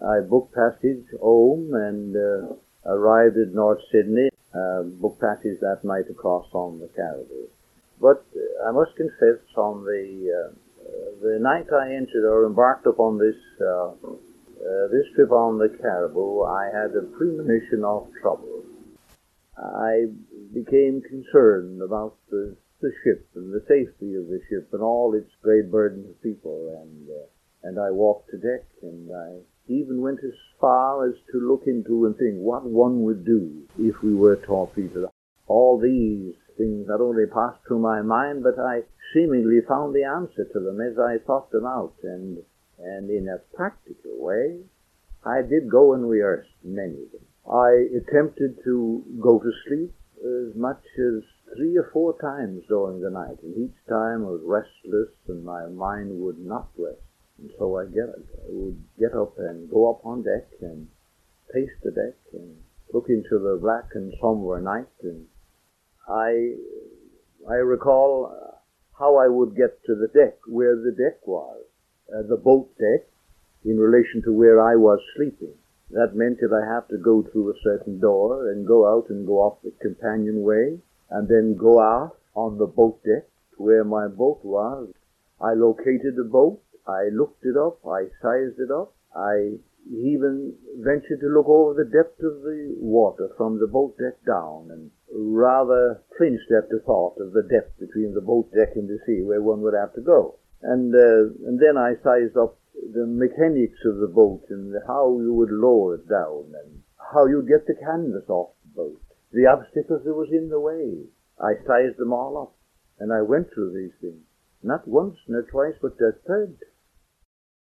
I booked passage home and arrived at North Sydney, booked passage that night across on the Caribou. But I must confess, on the night I entered or embarked upon this trip on the Caribou, I had a premonition of trouble. I became concerned about the ship and the safety of the ship and all its great burden of people, and I walked to deck, and I even went as far as to look into and think what one would do if we were torpedoed. All these things not only passed through my mind, but I seemingly found the answer to them as I thought them out, and in a practical way, I did go and rehearse many of them. I attempted to go to sleep as much as 3 or 4 times during the night, and each time I was restless and my mind would not rest. And so I would get up and go up on deck and pace the deck and look into the black and somber night, and I recall how I would get to the deck, where the deck was, the boat deck, in relation to where I was sleeping. That meant that I have to go through a certain door and go out and go up the companionway and then go out on the boat deck to where my boat was. I located the boat, I looked it up, I sized it up, I even ventured to look over the depth of the water from the boat deck down, and rather flinched at the thought of the depth between the boat deck and the sea where one would have to go. And then I sized up the mechanics of the boat and how you would lower it down and how you'd get the canvas off the boat, the obstacles that was in the way. I sized them all up, and I went through these things. Not once, nor twice, but the third